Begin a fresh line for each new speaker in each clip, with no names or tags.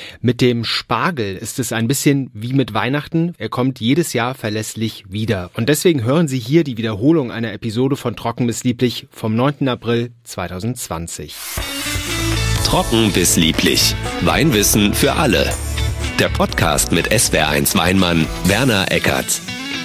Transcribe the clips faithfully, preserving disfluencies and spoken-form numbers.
Mit dem Spargel ist es ein bisschen wie mit Weihnachten. Er kommt jedes Jahr verlässlich wieder. Und deswegen hören Sie hier die Wiederholung einer Episode von Trocken bis lieblich vom neunten April zweitausendzwanzig.
Trocken bis lieblich. Weinwissen für alle. Der Podcast mit S W R eins Weinmann Werner Eckert.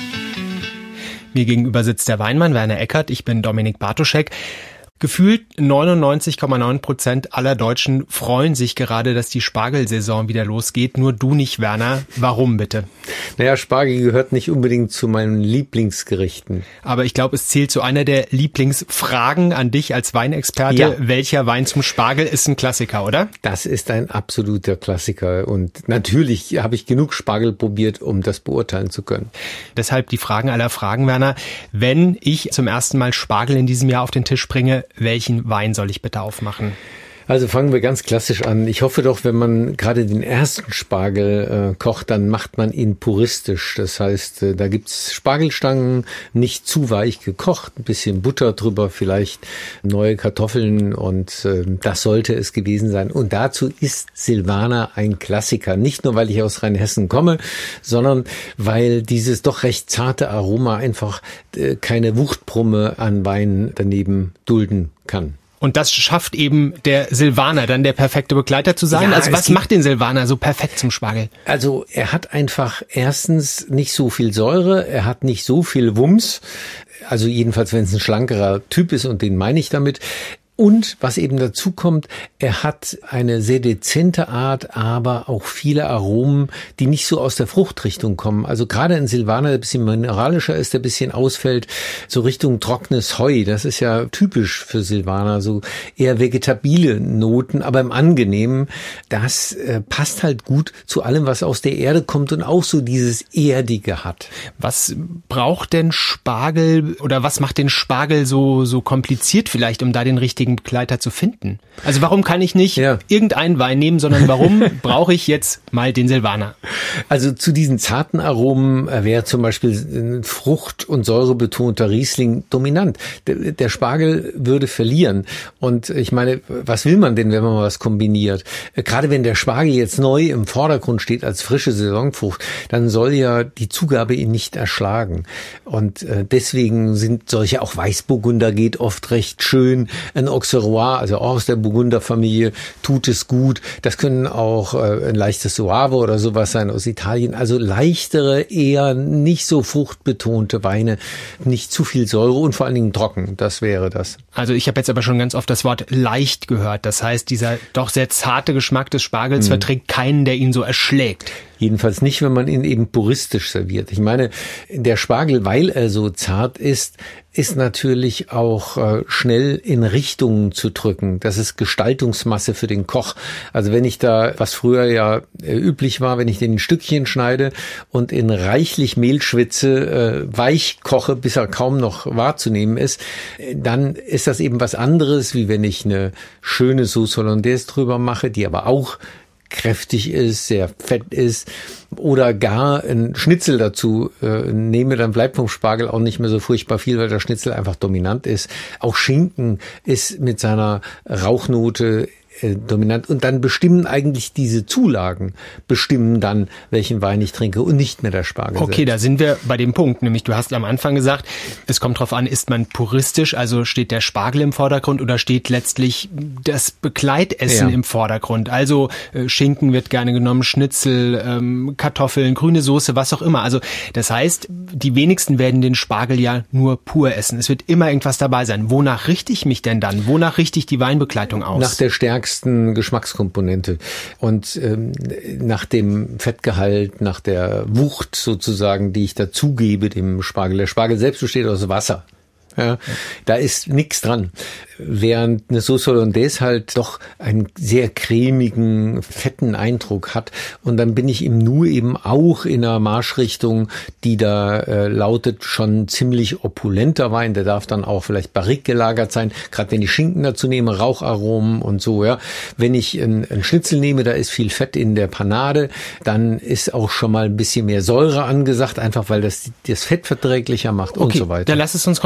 Mir gegenüber sitzt der Weinmann Werner Eckert. Ich bin Dominik Bartoschek. Gefühlt neunundneunzig Komma neun Prozent aller Deutschen freuen sich gerade, dass die Spargelsaison wieder losgeht. Nur du nicht, Werner. Warum bitte?
Naja, Spargel gehört nicht unbedingt zu meinen Lieblingsgerichten.
Aber ich glaube, es zählt zu einer der Lieblingsfragen an dich als Weinexperte.
Ja.
Welcher Wein zum Spargel ist ein Klassiker, oder?
Das ist ein absoluter Klassiker. Und natürlich habe ich genug Spargel probiert, um das beurteilen zu können.
Deshalb die Fragen aller Fragen, Werner. Wenn ich zum ersten Mal Spargel in diesem Jahr auf den Tisch bringe, welchen Wein soll ich bitte aufmachen?
Also fangen wir ganz klassisch an. Ich hoffe doch, wenn man gerade den ersten Spargel äh, kocht, dann macht man ihn puristisch. Das heißt, äh, da gibt's Spargelstangen, nicht zu weich gekocht, ein bisschen Butter drüber, vielleicht neue Kartoffeln und äh, das sollte es gewesen sein. Und dazu ist Silvaner ein Klassiker. Nicht nur, weil ich aus Rheinhessen komme, sondern weil dieses doch recht zarte Aroma einfach äh, keine Wuchtbrumme an Wein daneben dulden kann.
Und das schafft eben der Silvaner, dann der perfekte Begleiter zu sein.
Ja,
also was macht den Silvaner so perfekt zum Spargel?
Also er hat einfach erstens nicht so viel Säure, er hat nicht so viel Wumms. Also jedenfalls, wenn es ein schlankerer Typ ist, und den meine ich damit. Und was eben dazu kommt, er hat eine sehr dezente Art, aber auch viele Aromen, die nicht so aus der Fruchtrichtung kommen. Also gerade ein Silvaner, der ein bisschen mineralischer ist, der ein bisschen ausfällt, so Richtung trockenes Heu. Das ist ja typisch für Silvaner, so eher vegetabile Noten, aber im Angenehmen. Das äh, passt halt gut zu allem, was aus der Erde kommt und auch so dieses Erdige hat.
Was braucht denn Spargel oder was macht den Spargel so, so kompliziert vielleicht, um da den richtigen Begleiter zu finden? Also warum kann ich nicht ja. irgendeinen Wein nehmen, sondern warum brauche ich jetzt mal den Silvaner?
Also zu diesen zarten Aromen wäre zum Beispiel ein frucht- und säurebetonter Riesling dominant. Der, der Spargel würde verlieren. Und ich meine, was will man denn, wenn man mal was kombiniert? Gerade wenn der Spargel jetzt neu im Vordergrund steht als frische Saisonfrucht, dann soll ja die Zugabe ihn nicht erschlagen. Und deswegen sind solche, auch Weißburgunder geht oft recht schön, ein Auxerrois, also auch aus der Burgunderfamilie, tut es gut. Das können auch äh, ein leichtes Soave oder sowas sein aus Italien. Also leichtere, eher nicht so fruchtbetonte Weine, nicht zu viel Säure und vor allen Dingen trocken. Das wäre das.
Also ich habe jetzt aber schon ganz oft das Wort leicht gehört. Das heißt, dieser doch sehr zarte Geschmack des Spargels mhm. verträgt keinen, der ihn so erschlägt.
Jedenfalls nicht, wenn man ihn eben puristisch serviert. Ich meine, der Spargel, weil er so zart ist, ist natürlich auch äh, schnell in Richtungen zu drücken. Das ist Gestaltungsmasse für den Koch. Also wenn ich da, was früher ja äh, üblich war, wenn ich den in Stückchen schneide und in reichlich Mehlschwitze äh, weich koche, bis er kaum noch wahrzunehmen ist, äh, dann ist das eben was anderes, wie wenn ich eine schöne Sauce Hollandaise drüber mache, die aber auch kräftig ist, sehr fett ist, oder gar ein Schnitzel dazu äh, nehme, dann bleibt vom Spargel auch nicht mehr so furchtbar viel, weil der Schnitzel einfach dominant ist. Auch Schinken ist mit seiner Rauchnote äh, dominant. Und dann bestimmen eigentlich diese Zulagen, bestimmen dann, welchen Wein ich trinke und nicht mehr der Spargel.
Okay,
selbst.
Da sind wir bei dem Punkt. Nämlich, du hast am Anfang gesagt, es kommt drauf an, ist man puristisch, also steht der Spargel im Vordergrund oder steht letztlich das Begleitessen ja. im Vordergrund. Also äh, Schinken wird gerne genommen, Schnitzel, ähm, Kartoffeln, grüne Soße, was auch immer. Also das heißt, die wenigsten werden den Spargel ja nur pur essen. Es wird immer irgendwas dabei sein. Wonach richte ich mich denn dann? Wonach richte ich die Weinbegleitung aus?
Nach der stärksten Geschmackskomponente und ähm, nach dem Fettgehalt, nach der Wucht sozusagen, die ich dazugebe dem Spargel. Der Spargel selbst besteht aus Wasser. Ja, da ist nichts dran. Während eine Sauce Hollandaise halt doch einen sehr cremigen, fetten Eindruck hat. Und dann bin ich im Nu eben auch in einer Marschrichtung, die da äh, lautet schon ziemlich opulenter Wein. Der darf dann auch vielleicht barrique gelagert sein. Gerade wenn ich Schinken dazu nehme, Raucharomen und so. Ja, wenn ich einen Schnitzel nehme, da ist viel Fett in der Panade, dann ist auch schon mal ein bisschen mehr Säure angesagt, einfach weil das das Fett verträglicher macht und
okay,
so weiter.
Dann lass es uns konkret machen.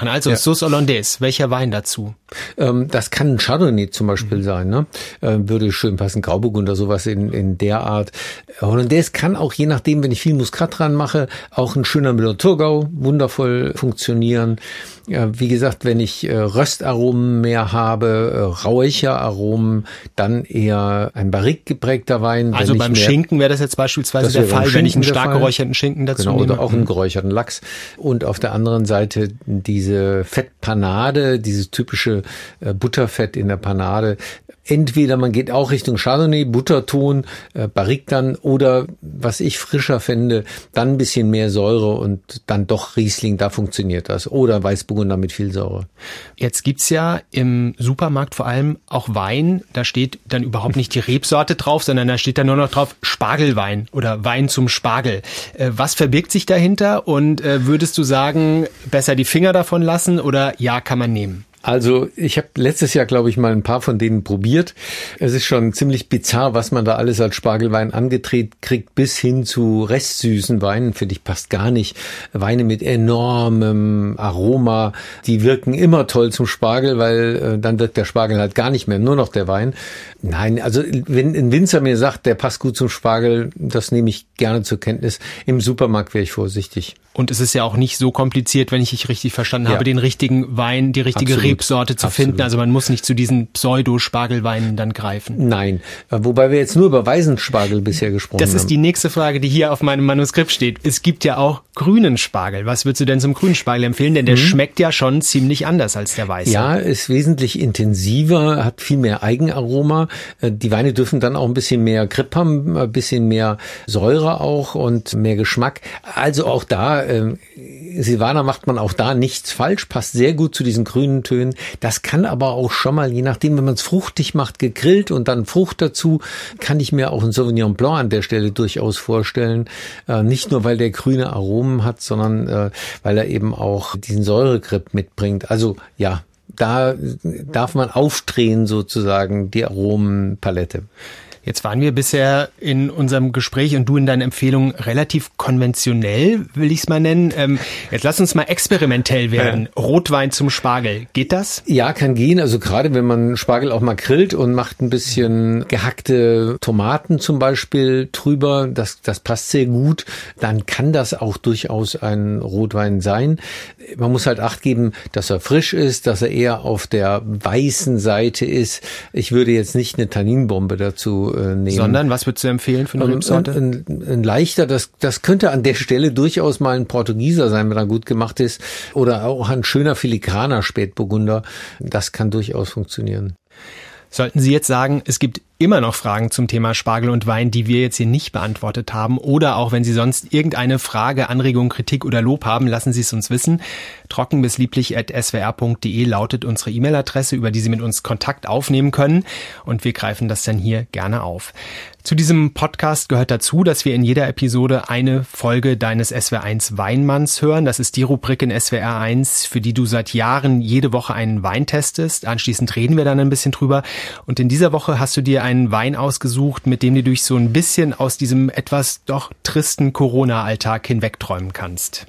machen. Also ja. Sauce Hollandaise, welcher Wein dazu?
Ähm, das kann ein Chardonnay zum Beispiel mhm. sein, ne? Äh, würde schön passen, Grauburgunder, sowas in, in der Art. Hollandaise kann auch, je nachdem, wenn ich viel Muskat dran mache, auch ein schöner Müller-Thurgau wundervoll funktionieren. Ja, wie gesagt, wenn ich äh, Röstaromen mehr habe, äh, Räucheraromen, dann eher ein barrique geprägter Wein.
Also beim mehr, Schinken wäre das jetzt beispielsweise der Fall, wenn ich einen stark geräucherten Schinken dazu
genau,
nehme.
Oder auch einen geräucherten Lachs. Und auf der anderen Seite diese Fettpanade, dieses typische äh, Butterfett in der Panade. Entweder man geht auch Richtung Chardonnay, Butterton, äh, Barrique dann, oder was ich frischer fände, dann ein bisschen mehr Säure und dann doch Riesling, da funktioniert das. Oder Weißburgunder mit viel Säure.
Jetzt gibt's ja im Supermarkt vor allem auch Wein, da steht dann überhaupt nicht die Rebsorte drauf, sondern da steht dann nur noch drauf Spargelwein oder Wein zum Spargel. Äh, was verbirgt sich dahinter und äh, würdest du sagen, besser die Finger davon lassen oder ja, kann man nehmen?
Also ich habe letztes Jahr, glaube ich, mal ein paar von denen probiert. Es ist schon ziemlich bizarr, was man da alles als Spargelwein angedreht kriegt, bis hin zu restsüßen Weinen. Finde ich, passt gar nicht. Weine mit enormem Aroma, die wirken immer toll zum Spargel, weil äh, dann wirkt der Spargel halt gar nicht mehr, nur noch der Wein. Nein, also wenn ein Winzer mir sagt, der passt gut zum Spargel, das nehme ich gerne zur Kenntnis. Im Supermarkt wäre ich vorsichtig.
Und es ist ja auch nicht so kompliziert, wenn ich dich richtig verstanden ja. habe, den richtigen Wein, die richtige Absolut. Rebsorte zu Absolut. finden. Also man muss nicht zu diesen Pseudo-Spargelweinen dann greifen.
Nein, wobei wir jetzt nur über Weisenspargel bisher gesprochen haben.
Das ist die nächste Frage, die hier auf meinem Manuskript steht. Es gibt ja auch grünen Spargel. Was würdest du denn zum grünen Spargel empfehlen? Denn der mhm. schmeckt ja schon ziemlich anders als der weiße.
Ja, ist wesentlich intensiver, hat viel mehr Eigenaroma. Die Weine dürfen dann auch ein bisschen mehr Grip haben, ein bisschen mehr Säure auch und mehr Geschmack. Also auch da, äh, Silvaner macht man auch da nichts falsch, passt sehr gut zu diesen grünen Tönen. Das kann aber auch schon mal, je nachdem, wenn man es fruchtig macht, gegrillt und dann Frucht dazu, kann ich mir auch einen Sauvignon Blanc an der Stelle durchaus vorstellen. Äh, nicht nur, weil der grüne Aromen hat, sondern äh, weil er eben auch diesen Säuregrip mitbringt. Also ja, da darf man aufdrehen sozusagen die Aromenpalette.
Jetzt waren wir bisher in unserem Gespräch und du in deinen Empfehlungen relativ konventionell, will ich es mal nennen. Ähm, jetzt lass uns mal experimentell werden. Ja. Rotwein zum Spargel, geht das?
Ja, kann gehen. Also gerade wenn man Spargel auch mal grillt und macht ein bisschen gehackte Tomaten zum Beispiel drüber, das, das passt sehr gut, dann kann das auch durchaus ein Rotwein sein. Man muss halt Acht geben, dass er frisch ist, dass er eher auf der weißen Seite ist. Ich würde jetzt nicht eine Tanninbombe dazu nehmen.
Sondern, was würdest du empfehlen für eine Rebsorte?
Ein, ein, ein leichter, das, das könnte an der Stelle durchaus mal ein Portugieser sein, wenn er gut gemacht ist. Oder auch ein schöner filigraner Spätburgunder. Das kann durchaus funktionieren.
Sollten Sie jetzt sagen, es gibt immer noch Fragen zum Thema Spargel und Wein, die wir jetzt hier nicht beantwortet haben, oder auch wenn Sie sonst irgendeine Frage, Anregung, Kritik oder Lob haben, lassen Sie es uns wissen. trocken bis lieblich at s w r punkt d e lautet unsere E-Mail-Adresse, über die Sie mit uns Kontakt aufnehmen können, und wir greifen das dann hier gerne auf. Zu diesem Podcast gehört dazu, dass wir in jeder Episode eine Folge deines S W R eins Weinmanns hören. Das ist die Rubrik in S W R eins, für die du seit Jahren jede Woche einen Wein testest. Anschließend reden wir dann ein bisschen drüber. Und in dieser Woche hast du dir einen Wein ausgesucht, mit dem du dich so ein bisschen aus diesem etwas doch tristen Corona-Alltag hinwegträumen kannst.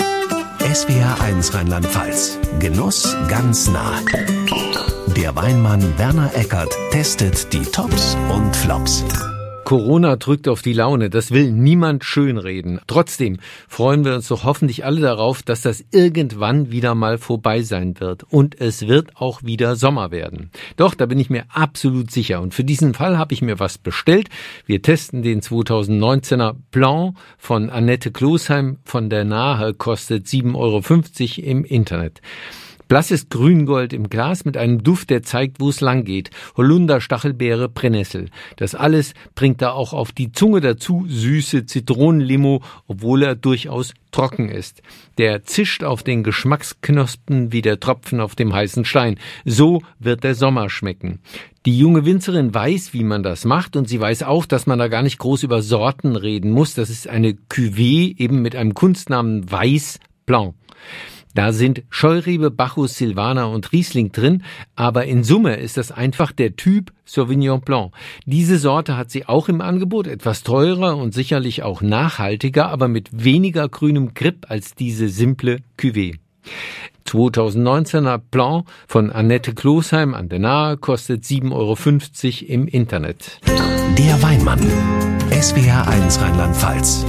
S W R eins Rheinland-Pfalz. Genuss ganz nah. Der Weinmann Werner Eckert testet die Tops und Flops.
Corona drückt auf die Laune, das will niemand schönreden. Trotzdem freuen wir uns doch hoffentlich alle darauf, dass das irgendwann wieder mal vorbei sein wird. Und es wird auch wieder Sommer werden. Doch, da bin ich mir absolut sicher. Und für diesen Fall habe ich mir was bestellt. Wir testen den zweitausendneunzehner Blanc von Annette Klosheim von der Nahe, kostet sieben Euro fünfzig im Internet. Blasses Grüngold im Glas mit einem Duft, der zeigt, wo es lang geht. Holunder, Stachelbeere, Brennnessel. Das alles bringt da auch auf die Zunge dazu süße Zitronenlimo, obwohl er durchaus trocken ist. Der zischt auf den Geschmacksknospen wie der Tropfen auf dem heißen Stein. So wird der Sommer schmecken. Die junge Winzerin weiß, wie man das macht, und sie weiß auch, dass man da gar nicht groß über Sorten reden muss. Das ist eine Cuvée, eben mit einem Kunstnamen Weiß Blanc. Da sind Scheurebe, Bacchus, Silvaner und Riesling drin, aber in Summe ist das einfach der Typ Sauvignon Blanc. Diese Sorte hat sie auch im Angebot, etwas teurer und sicherlich auch nachhaltiger, aber mit weniger grünem Grip als diese simple Cuvée. zweitausendneunzehner Blanc von Annette Klosheim an der Nahe kostet sieben Euro fünfzig im Internet.
Der Weinmann. S W R eins Rheinland-Pfalz.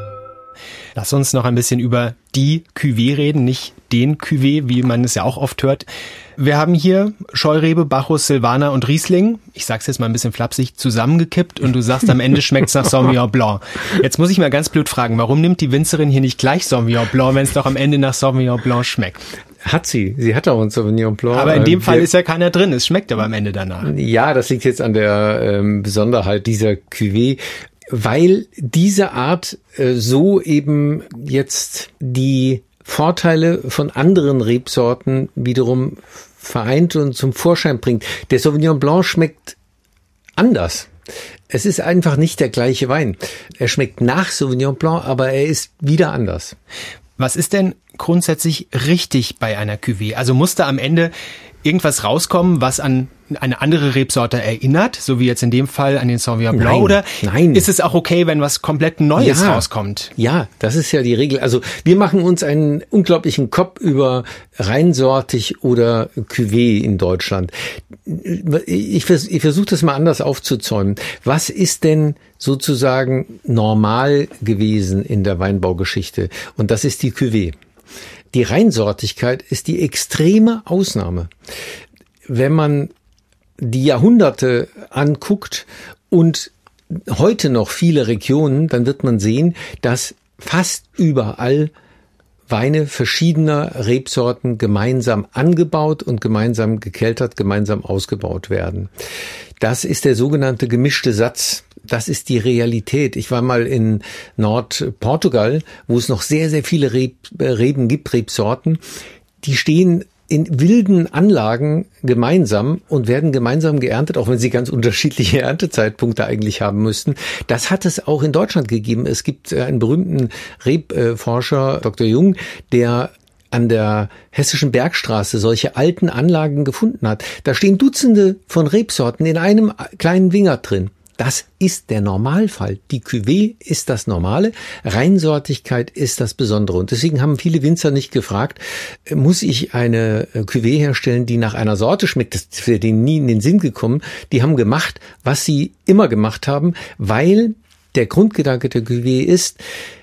Lass uns noch ein bisschen über die Cuvée reden, nicht den Cuvée, wie man es ja auch oft hört. Wir haben hier Scheurebe, Bacchus, Silvaner und Riesling. Ich sag's jetzt mal ein bisschen flapsig, zusammengekippt und du sagst, am Ende schmeckt's nach Sauvignon Blanc. Jetzt muss ich mal ganz blöd fragen, warum nimmt die Winzerin hier nicht gleich Sauvignon Blanc, wenn es doch am Ende nach Sauvignon Blanc schmeckt?
Hat sie. Sie hat auch ein Sauvignon Blanc.
Aber in dem Fall ist ja keiner drin. Es schmeckt aber am Ende danach.
Ja, das liegt jetzt an der ähm, Besonderheit dieser Cuvée, weil diese Art äh, so eben jetzt die Vorteile von anderen Rebsorten wiederum vereint und zum Vorschein bringt. Der Sauvignon Blanc schmeckt anders. Es ist einfach nicht der gleiche Wein. Er schmeckt nach Sauvignon Blanc, aber er ist wieder anders.
Was ist denn grundsätzlich richtig bei einer Cuvée? Also muss da am Ende irgendwas rauskommen, was an eine andere Rebsorte erinnert, so wie jetzt in dem Fall an den Sauvignon Blanc?
Nein,
oder
nein.
Ist es auch okay, wenn was komplett Neues
ja,
rauskommt?
Ja, das ist ja die Regel. Also wir machen uns einen unglaublichen Kopf über reinsortig oder Cuvée in Deutschland. Ich, vers- ich versuche das mal anders aufzuzäumen. Was ist denn sozusagen normal gewesen in der Weinbaugeschichte? Und das ist die Cuvée. Die Reinsortigkeit ist die extreme Ausnahme. Wenn man die Jahrhunderte anguckt und heute noch viele Regionen, dann wird man sehen, dass fast überall Weine verschiedener Rebsorten gemeinsam angebaut und gemeinsam gekeltert, gemeinsam ausgebaut werden. Das ist der sogenannte gemischte Satz. Das ist die Realität. Ich war mal in Nordportugal, wo es noch sehr, sehr viele Reb, Reben gibt, Rebsorten. Die stehen in wilden Anlagen gemeinsam und werden gemeinsam geerntet, auch wenn sie ganz unterschiedliche Erntezeitpunkte eigentlich haben müssten. Das hat es auch in Deutschland gegeben. Es gibt einen berühmten Rebforscher, Doktor Jung, der an der Hessischen Bergstraße solche alten Anlagen gefunden hat. Da stehen Dutzende von Rebsorten in einem kleinen Winger drin. Das ist der Normalfall. Die Cuvée ist das Normale, Reinsortigkeit ist das Besondere. Und deswegen haben viele Winzer nicht gefragt, muss ich eine Cuvée herstellen, die nach einer Sorte schmeckt? Das ist für denen nie in den Sinn gekommen. Die haben gemacht, was sie immer gemacht haben, weil der Grundgedanke der Cuvée ist,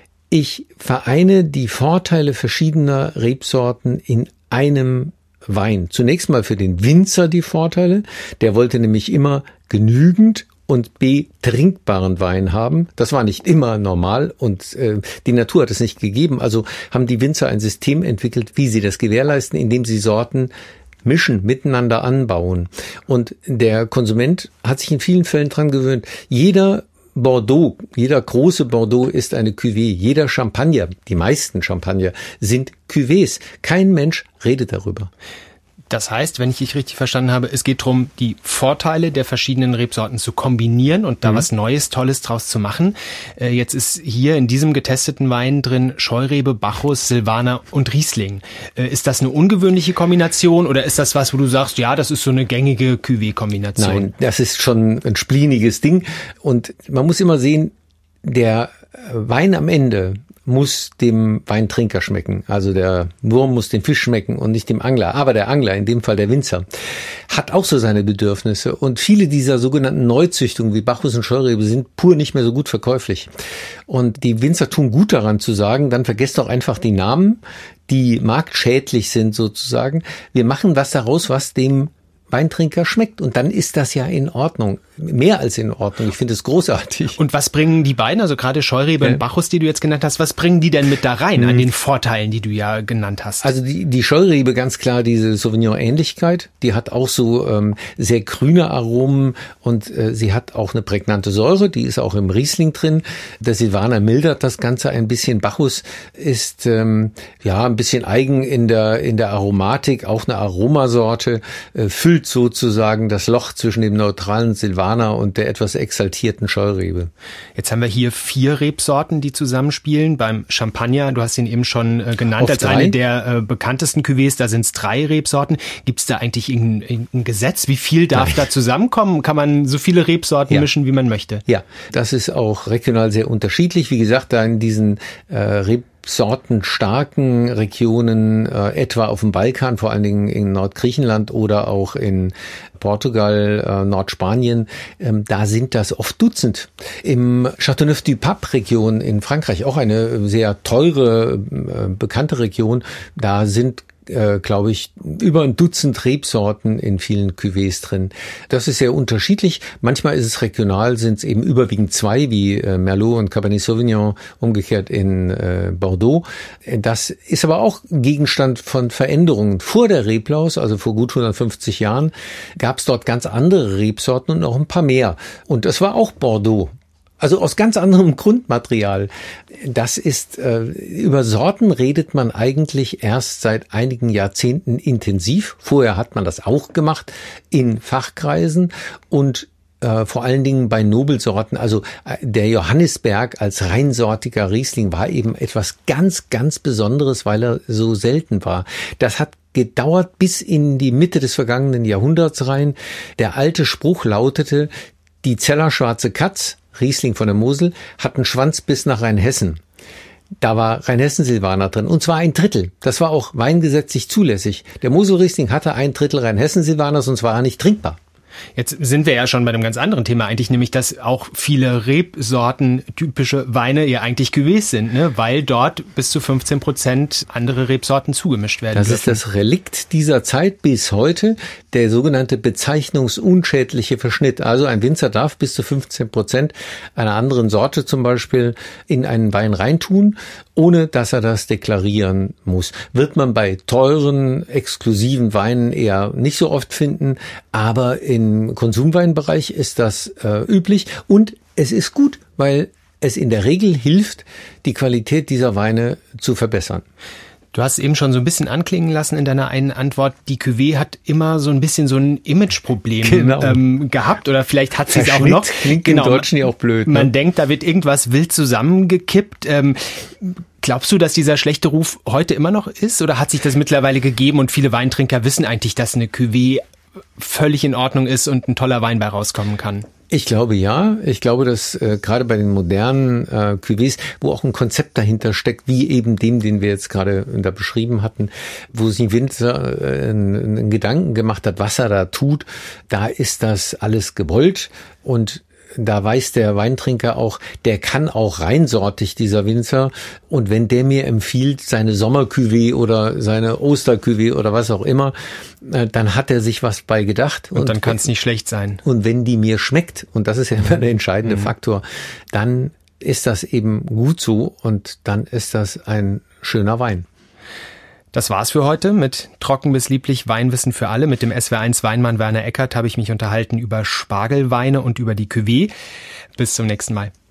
ich vereine die Vorteile verschiedener Rebsorten in einem Wein. Zunächst mal für den Winzer die Vorteile. Der wollte nämlich immer genügend und B, trinkbaren Wein haben. Das war nicht immer normal und äh, die Natur hat es nicht gegeben. Also haben die Winzer ein System entwickelt, wie sie das gewährleisten, indem sie Sorten mischen, miteinander anbauen. Und der Konsument hat sich in vielen Fällen dran gewöhnt. Jeder Bordeaux, jeder große Bordeaux ist eine Cuvée. Jeder Champagner, die meisten Champagner sind Cuvées. Kein Mensch redet darüber.
Das heißt, wenn ich dich richtig verstanden habe, es geht darum, die Vorteile der verschiedenen Rebsorten zu kombinieren und da mhm. was Neues, Tolles draus zu machen. Äh, jetzt ist hier in diesem getesteten Wein drin Scheurebe, Bacchus, Silvaner und Riesling. Äh, ist das eine ungewöhnliche Kombination oder ist das was, wo du sagst, ja, das ist so eine gängige Cuvée-Kombination?
Nein, das ist schon ein spliniges Ding und man muss immer sehen, der Wein am Ende muss dem Weintrinker schmecken. Also der Wurm muss dem Fisch schmecken und nicht dem Angler. Aber der Angler, in dem Fall der Winzer, hat auch so seine Bedürfnisse. Und viele dieser sogenannten Neuzüchtungen wie Bacchus und Scheurebe sind pur nicht mehr so gut verkäuflich. Und die Winzer tun gut daran zu sagen, dann vergesst doch einfach die Namen, die marktschädlich sind sozusagen. Wir machen was daraus, was dem Weintrinker schmeckt. Und dann ist das ja in Ordnung. Mehr als in Ordnung. Ich finde es großartig.
Und was bringen die beiden, also gerade Scheurebe ja. und Bacchus, die du jetzt genannt hast, was bringen die denn mit da rein mhm. an den Vorteilen, die du ja genannt hast?
Also die, die Scheurebe, ganz klar diese Sauvignon-Ähnlichkeit. Die hat auch so ähm, sehr grüne Aromen und äh, sie hat auch eine prägnante Säure. Die ist auch im Riesling drin. Der Silvaner mildert das Ganze ein bisschen. Bacchus ist ähm, ja ein bisschen eigen in der in der Aromatik, auch eine Aromasorte, äh, füllt sozusagen das Loch zwischen dem neutralen Silvaner und der etwas exaltierten Scheurebe.
Jetzt haben wir hier vier Rebsorten, die zusammenspielen. Beim Champagner, du hast ihn eben schon äh, genannt, Auf als drei? eine der äh, bekanntesten Cuvées, da sind es drei Rebsorten. Gibt es da eigentlich irgendein, irgendein Gesetz? Wie viel darf Nein. da zusammenkommen? Kann man so viele Rebsorten ja. mischen, wie man möchte?
Ja, das ist auch regional sehr unterschiedlich. Wie gesagt, da in diesen äh, Reb rebsortenstarken Regionen, äh, etwa auf dem Balkan, vor allen Dingen in Nordgriechenland oder auch in Portugal, äh, Nordspanien, ähm, da sind das oft Dutzend. Im Châteauneuf-du-Pape-Region in Frankreich, auch eine sehr teure, äh, bekannte Region, da sind Äh, glaube ich, über ein Dutzend Rebsorten in vielen Cuvées drin. Das ist sehr unterschiedlich. Manchmal ist es regional, sind es eben überwiegend zwei, wie äh, Merlot und Cabernet Sauvignon, umgekehrt in äh, Bordeaux. Das ist aber auch Gegenstand von Veränderungen. Vor der Reblaus, also vor gut hundertfünfzig Jahren, gab es dort ganz andere Rebsorten und noch ein paar mehr. Und das war auch Bordeaux. Also aus ganz anderem Grundmaterial. Das ist, äh, über Sorten redet man eigentlich erst seit einigen Jahrzehnten intensiv. Vorher hat man das auch gemacht in Fachkreisen und äh, vor allen Dingen bei Nobelsorten. Also äh, der Johannisberg als reinsortiger Riesling war eben etwas ganz, ganz Besonderes, weil er so selten war. Das hat gedauert bis in die Mitte des vergangenen Jahrhunderts rein. Der alte Spruch lautete, die Zeller schwarze Katz, Riesling von der Mosel, hat einen Schwanz bis nach Rheinhessen. Da war Rheinhessen-Silvaner drin, und zwar ein Drittel. Das war auch weingesetzlich zulässig. Der Mosel-Riesling hatte ein Drittel Rheinhessen-Silvaner, sonst war er nicht trinkbar.
Jetzt sind wir ja schon bei einem ganz anderen Thema eigentlich, nämlich dass auch viele Rebsorten typische Weine ja eigentlich Cuvées sind, ne? Weil dort bis zu fünfzehn Prozent andere Rebsorten zugemischt werden
Das
dürfen.
ist das Relikt dieser Zeit bis heute, der sogenannte bezeichnungsunschädliche Verschnitt. Also ein Winzer darf bis zu fünfzehn Prozent einer anderen Sorte zum Beispiel in einen Wein reintun, ohne dass er das deklarieren muss. Wird man bei teuren, exklusiven Weinen eher nicht so oft finden, aber in Im Konsumweinbereich ist das äh, üblich und es ist gut, weil es in der Regel hilft, die Qualität dieser Weine zu verbessern.
Du hast eben schon so ein bisschen anklingen lassen in deiner einen Antwort, die Cuvée hat immer so ein bisschen so ein Imageproblem
genau.
ähm, gehabt oder vielleicht hat sie es auch noch.
Klingt genau, im Deutschen ja auch blöd.
Man
ne?
denkt, da wird irgendwas wild zusammengekippt. Ähm, glaubst du, dass dieser schlechte Ruf heute immer noch ist oder hat sich das mittlerweile gegeben und viele Weintrinker wissen eigentlich, dass eine Cuvée völlig in Ordnung ist und ein toller Wein bei rauskommen kann?
Ich glaube ja. Ich glaube, dass äh, gerade bei den modernen äh, Cuvées, wo auch ein Konzept dahinter steckt, wie eben dem, den wir jetzt gerade da beschrieben hatten, wo sich ein Winzer äh, einen, einen Gedanken gemacht hat, was er da tut, da ist das alles gewollt und da weiß der Weintrinker auch, der kann auch reinsortig, dieser Winzer. Und wenn der mir empfiehlt, seine Sommer-Cuvée oder seine Oster-Cuvée oder was auch immer, dann hat er sich was bei gedacht.
Und, und dann kann es nicht schlecht sein.
Und wenn die mir schmeckt, und das ist ja immer der entscheidende mhm. Faktor, dann ist das eben gut so und dann ist das ein schöner Wein.
Das war's für heute mit Trocken bis lieblich Weinwissen für alle. Mit dem S W R eins Weinmann Werner Eckert habe ich mich unterhalten über Spargelweine und über die Cuvée. Bis zum nächsten Mal.